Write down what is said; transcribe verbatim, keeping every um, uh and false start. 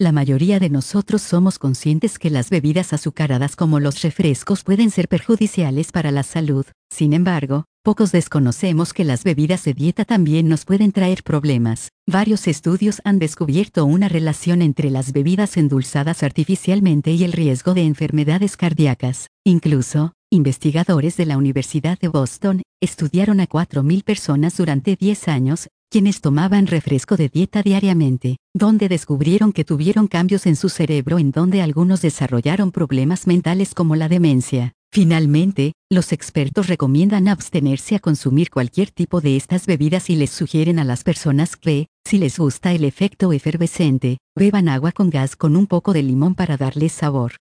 La mayoría de nosotros somos conscientes que las bebidas azucaradas como los refrescos pueden ser perjudiciales para la salud. Sin embargo, pocos desconocemos que las bebidas de dieta también nos pueden traer problemas. Varios estudios han descubierto una relación entre las bebidas endulzadas artificialmente y el riesgo de enfermedades cardíacas. Incluso, investigadores de la Universidad de Boston estudiaron a cuatro mil personas durante diez años, quienes tomaban refresco de dieta diariamente, donde descubrieron que tuvieron cambios en su cerebro en donde algunos desarrollaron problemas mentales como la demencia. Finalmente, los expertos recomiendan abstenerse a consumir cualquier tipo de estas bebidas y les sugieren a las personas que, si les gusta el efecto efervescente, beban agua con gas con un poco de limón para darles sabor.